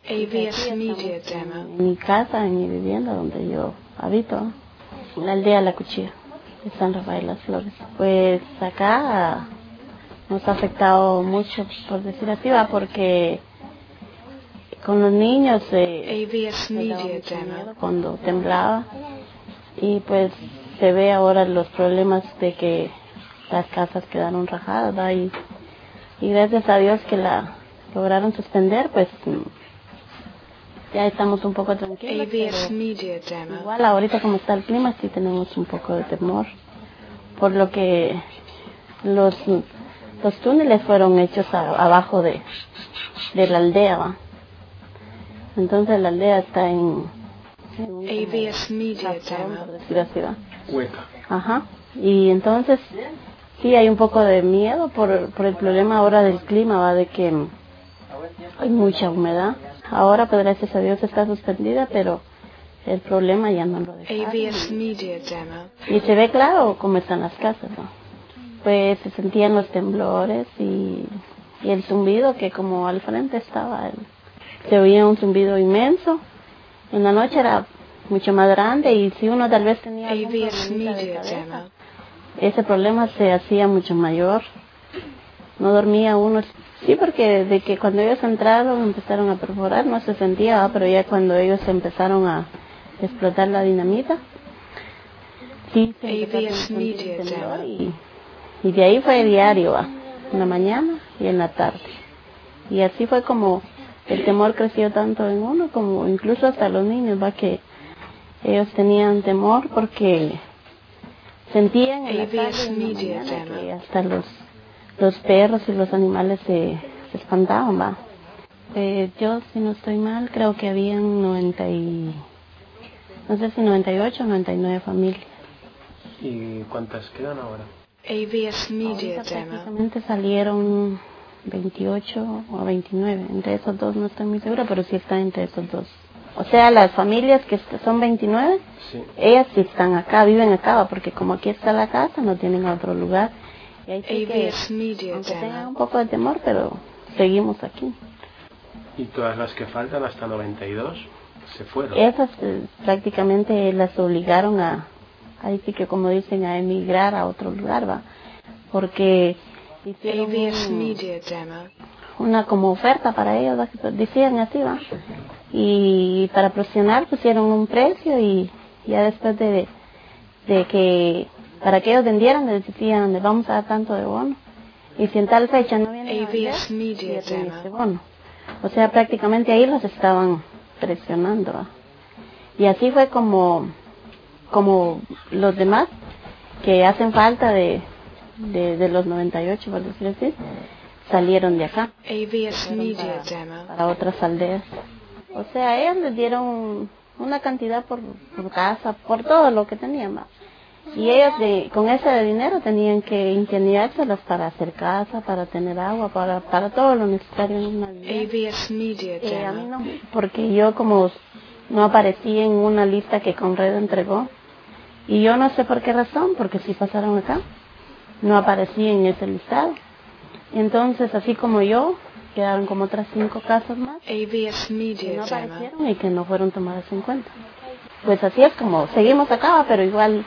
AVS Media Demo. En mi casa, en mi vivienda donde yo habito, en la aldea La Cuchilla, de San Rafael Las Flores. Pues acá nos ha afectado mucho, por decir así, porque con los niños AVS Media Demo. cuando temblaba, y pues se ve ahora los problemas de que las casas quedaron rajadas, ¿va? Y gracias a Dios que la lograron suspender, pues ya estamos un poco tranquilos. AVS Media Demo. Igual ahorita como está el clima sí tenemos un poco de temor, por lo que los túneles fueron hechos abajo de la aldea, ¿va? Entonces la aldea está en AVS Media Demo. por decir así, ¿va? Hueca. Ajá. Y entonces sí hay un poco de miedo por el problema ahora del clima, ¿va? De que hay mucha humedad. Ahora, pues gracias a Dios está suspendida, pero el problema ya no lo deja. AVS Media Demo. Y se ve claro cómo están las casas, ¿no? Pues se sentían los temblores y el zumbido que como al frente estaba, se oía un zumbido inmenso. En la noche era mucho más grande y si uno tal vez tenía algún AVS problemita de Media cabeza, Demo. ese problema se hacía mucho mayor. No dormía uno. Sí, porque de que cuando ellos entraron empezaron a perforar no se sentía, ¿va? Pero ya cuando ellos empezaron a explotar la dinamita, sí se empezó a AVS sentir Media el temblor Demo. y de ahí fue diario, ¿va? En la mañana y en la tarde. Y así fue como el temor creció tanto en uno como incluso hasta los niños, ¿va? Que ellos tenían temor porque sentían en la tarde AVS y en la Media mañana Demo. que hasta los perros y los animales se espantaban, ¿va? Yo, si no estoy mal, creo que habían no sé si 98 o 99 familias. ¿Y cuántas quedan ahora? AVS Media Ahorita Demo. prácticamente salieron 28 o 29. Entre esos dos no estoy muy segura, pero sí está entre esos dos. O sea, las familias que son 29, Sí. ellas sí están acá, viven acá, ¿va? Porque como aquí está la casa, no tienen otro lugar. Y ahí sí que, AVS Media aunque tengan Demo. un poco de temor, pero seguimos aquí. ¿Y todas las que faltan hasta 92 se fueron? Esas prácticamente las obligaron ahí sí que como dicen, a emigrar a otro lugar, ¿va? Porque hicieron AVS Media Demo. una como oferta para ellos, ¿va? Decían así, ¿va? Y para presionar pusieron un precio y ya después de que para que ellos vendieran les decían, les vamos a dar tanto de bono. Y si en tal fecha no vienen a vender, AVS Media pierden ese Demo. bono. O sea, prácticamente ahí los estaban presionando, ¿va? Y así fue como los demás que hacen falta de los 98, por decir así, salieron de acá AVS Media Demo. para otras aldeas. O sea, ellos les dieron una cantidad por casa, por todo lo que tenían, ¿va? Y ellos con ese dinero tenían que ingeniárselas para hacer casa, para tener agua, para todo lo necesario en una vivienda. AVS Media A mí Demo. no, porque yo como no aparecí en una lista que Conred entregó, y yo no sé por qué razón, porque si pasaron acá, no aparecí en ese listado. Entonces, así como yo, quedaron como otras 5 casas más AVS que Media no Demo. aparecieron y que no fueron tomadas en cuenta. Pues así es como seguimos acá, pero igual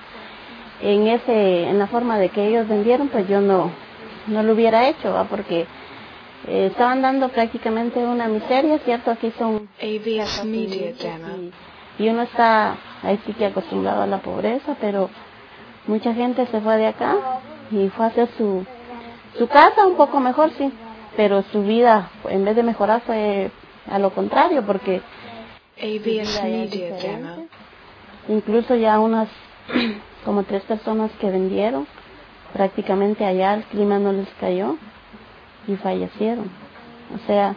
en la forma de que ellos vendieron, pues yo no lo hubiera hecho, ¿va? Porque estaban dando prácticamente una miseria, ¿cierto? Aquí son AVS Media Demo. y uno está ahí sí que acostumbrado a la pobreza, pero mucha gente se fue de acá y fue a hacer su casa un poco mejor, sí, pero su vida en vez de mejorar fue a lo contrario, porque AVS ya es Media diferente. Demo. Incluso ya unas como 3 personas que vendieron, prácticamente allá el clima no les cayó y fallecieron. O sea,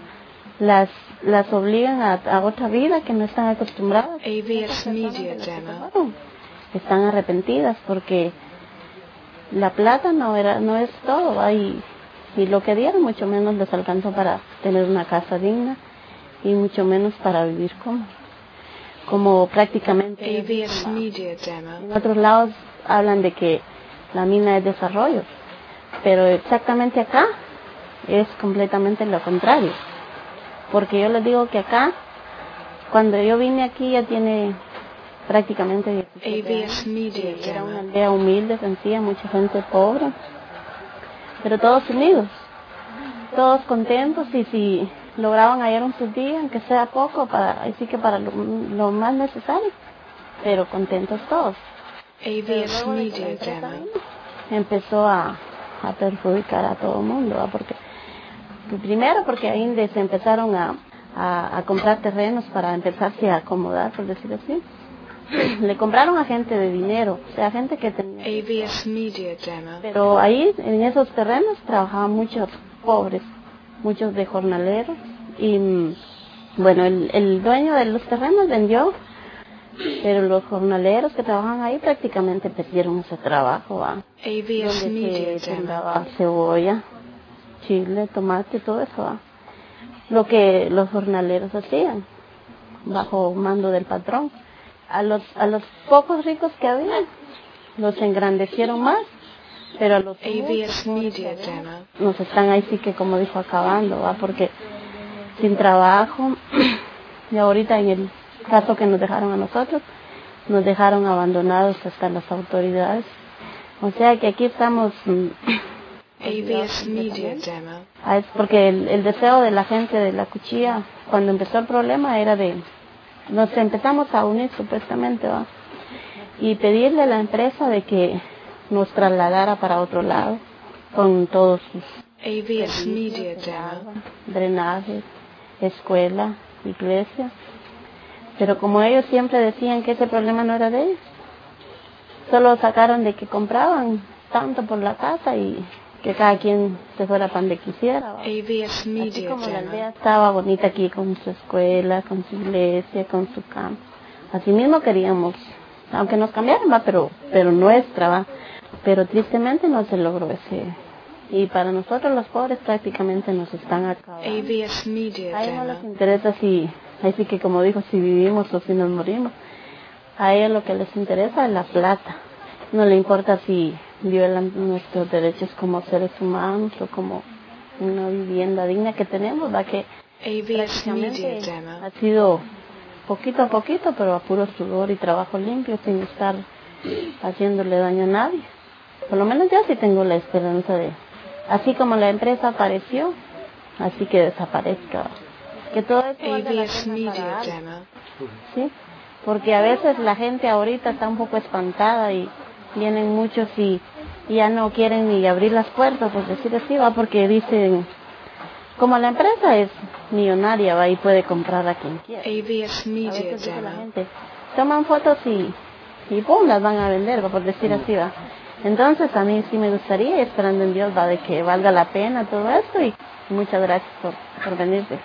las obligan a otra vida que no están acostumbradas. AVS Media Demo. Están arrepentidas porque la plata no es todo, ¿va? Y lo que dieron mucho menos les alcanzó para tener una casa digna y mucho menos para vivir como prácticamente AVS Media Demo. en otros lados hablan de que la mina es desarrollo, pero exactamente acá es completamente lo contrario, porque yo les digo que acá Cuando yo vine aquí ya tiene prácticamente 17 ABS Media años. Era una Demo. aldea humilde, sencilla, mucha gente pobre, pero todos unidos, todos contentos, y si lograban hallar un subdía, aunque sea poco, así que para lo más necesario, pero contentos todos. ABS Luego de que la Media empresa Demo. empezó a perjudicar a todo el mundo, ¿va? Porque primero porque ahí se empezaron a comprar terrenos para empezarse a acomodar, por decirlo así. Le compraron a gente de dinero, o sea, gente que tenía. ABS Media Demo. Pero ahí, en esos terrenos, trabajaban muchos pobres, muchos de jornaleros. Y bueno, el dueño de los terrenos vendió, pero los jornaleros que trabajan ahí prácticamente perdieron ese trabajo, ¿va? ABS Donde Media se Demo. sembraba cebolla, chile, tomate, todo eso, ¿va? Lo que los jornaleros hacían, bajo mando del patrón. A los pocos ricos que había, los engrandecieron más, pero a los ABS pobres Media que había, Demo. nos están ahí sí que, como dijo, acabando, ¿va? Porque sin trabajo, y ahorita en el caso que nos dejaron a nosotros, nos dejaron abandonados hasta las autoridades. O sea que aquí estamos... ABS Media Demo. Es porque el deseo de la gente de la cuchilla, cuando empezó el problema, era de... Nos empezamos a unir supuestamente, ¿va? Y pedirle a la empresa de que nos trasladara para otro lado, con todos sus ABS Media servicios, Demo. agua, drenaje, escuela, iglesia. Pero como ellos siempre decían que ese problema no era de ellos, solo sacaron de que compraban tanto por la casa y que cada quien se fuera para donde quisiera, ¿va? ABS Así Media como la Demo. aldea estaba bonita aquí con su escuela, con su iglesia, con su campo. Así mismo queríamos, aunque nos cambiaran, ¿va? Pero nuestra, ¿va? Pero tristemente no se logró ese. Y para nosotros los pobres prácticamente nos están acabando. ABS Media A ellos no les Demo. interesa si, así que como dijo, si vivimos o si nos morimos. A ellos lo que les interesa es la plata. No le importa si violan nuestros derechos como seres humanos o como una vivienda digna que tenemos, va, que ABS Media prácticamente Demo. ha sido poquito a poquito, pero a puro sudor y trabajo limpio, sin estar haciéndole daño a nadie. Por lo menos yo sí tengo la esperanza de, así como la empresa apareció, así que desaparezca. Que todo esto valga la ABS pena Media para algo, Demo. ¿sí? Porque a veces la gente ahorita está un poco espantada y vienen muchos y ya no quieren ni abrir las puertas, por decir así, va, porque dicen, como la empresa es millonaria, va, y puede comprar a quien quiera. ABS A Media veces dice la Demo. gente, toman fotos y pum, las van a vender, va, por decir así, va. Entonces a mí sí me gustaría, esperando en Dios, va, de que valga la pena todo esto, y muchas gracias por venir.